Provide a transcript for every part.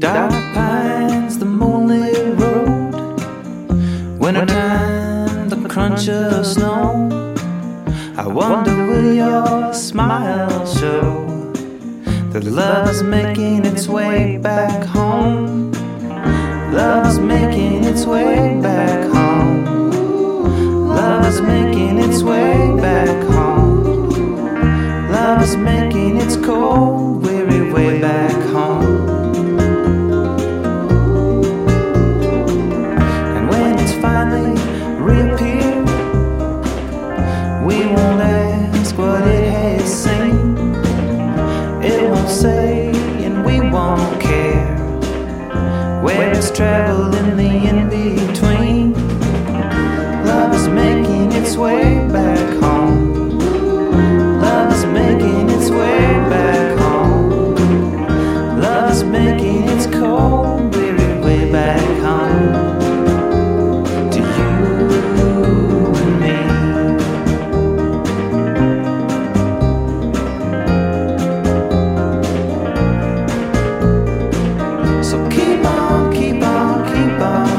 Dark pines, the moonlit road, wintertime, the crunch of snow. I wonder will your smile show that love's making its way back home. Love's making its way back home. Love's making its way back home. Love's making its cold, weary way back home. And when it's finally reappeared, we won't ask what it has seen. It won't say and we won't care where it's traveled in the in-between. Love is making its way back home. Love is making its way back home. Love is making its cold, weary way back home. To you and me. So keep on, keep on, keep on.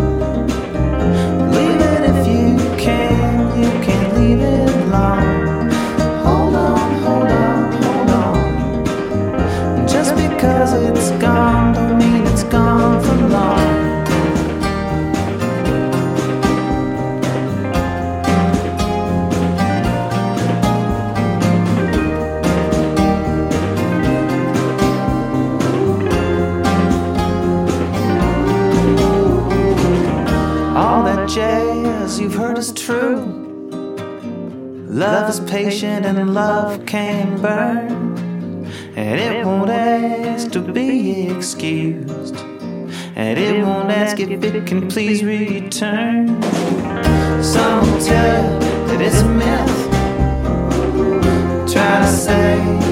Leave it if you can't leave it long. Hold on, hold on, hold on. Just because it's gone don't mean it's gone for long. All that jazz you've heard is true. Love is patient and love can burn, and it won't ask to be excused, and it won't ask if it can please return. Some will tell you that it's a myth, try to say